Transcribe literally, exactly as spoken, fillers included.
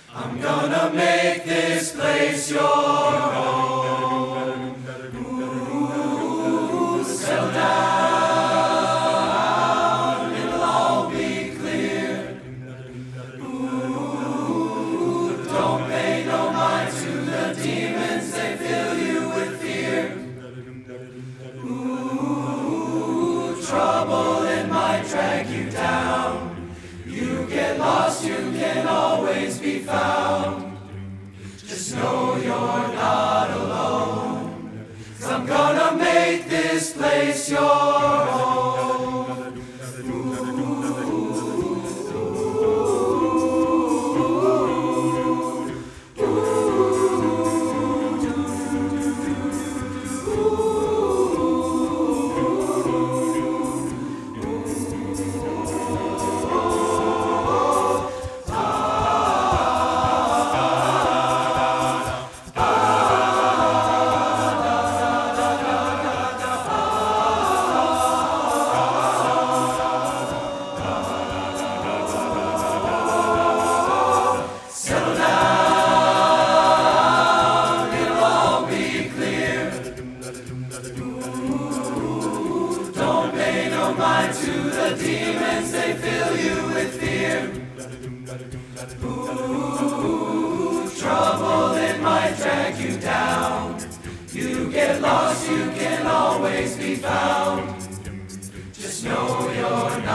I'm gonna make this place your home. Ooh, settle down, it'll all be clear. Ooh, don't pay no mind to the demons, they fill you with fear. Ooh, trouble, it might drag you down. You get lost, you can always be found. Just know you're not alone, 'cause I'm gonna make this place your home. Don't pay no mind to the demons, they fill you with fear. Ooh, trouble, it might drag you down. You get lost, you can always be found. Just know you're not